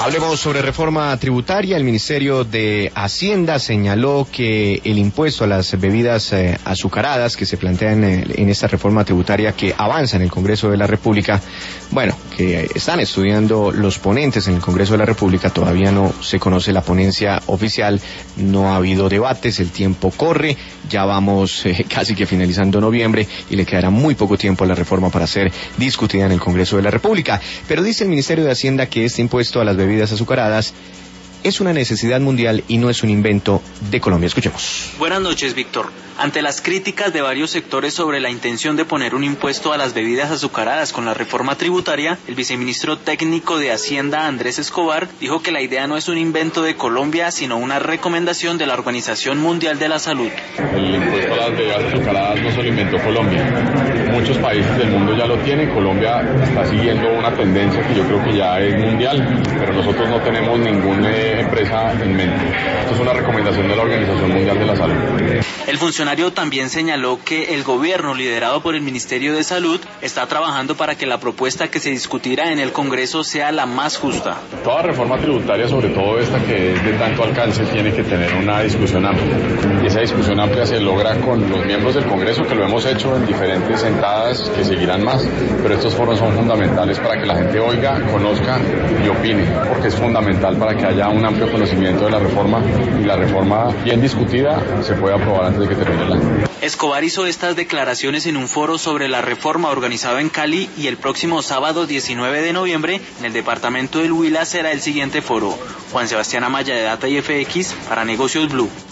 Hablemos sobre reforma tributaria. El Ministerio de Hacienda señaló que el impuesto a las bebidas azucaradas que se plantea en esta reforma tributaria que avanza en el Congreso de la República, que están estudiando los ponentes en el Congreso de la República, todavía no se conoce la ponencia oficial, no ha habido debates, el tiempo corre, ya vamos casi que finalizando noviembre y le quedará muy poco tiempo a la reforma para ser discutida en el Congreso de la República. Pero dice el Ministerio de Hacienda que este impuesto a las bebidas azucaradas es una necesidad mundial y no es un invento de Colombia. Escuchemos. Buenas noches, Víctor. Ante las críticas de varios sectores sobre la intención de poner un impuesto a las bebidas azucaradas con la reforma tributaria, el viceministro técnico de Hacienda, Andrés Escobar, dijo que la idea no es un invento de Colombia, sino una recomendación de la Organización Mundial de la Salud. El impuesto a las bebidas azucaradas no se lo inventó Colombia. Muchos países del mundo ya lo tienen. Colombia está siguiendo una tendencia que yo creo que ya es mundial, pero nosotros no tenemos ninguna empresa en mente. Esto es una recomendación de la Organización Mundial de la Salud. El funcionario también señaló que el gobierno, liderado por el Ministerio de Salud, está trabajando para que la propuesta que se discutirá en el Congreso sea la más justa. Toda reforma tributaria, sobre todo esta que es de tanto alcance, tiene que tener una discusión amplia. Y esa discusión amplia se logra con los miembros del Congreso, que lo hemos hecho en diferentes sentadas, que seguirán más, pero estos foros son fundamentales para que la gente oiga, conozca y opine, porque es fundamental para que haya un amplio conocimiento de la reforma y la reforma bien discutida se pueda aprobar antes de que termine el año. Escobar hizo estas declaraciones en un foro sobre la reforma organizado en Cali y el próximo sábado 19 de noviembre en el departamento del Huila será el siguiente foro. Juan Sebastián Amaya de Data y FX para Negocios Blue.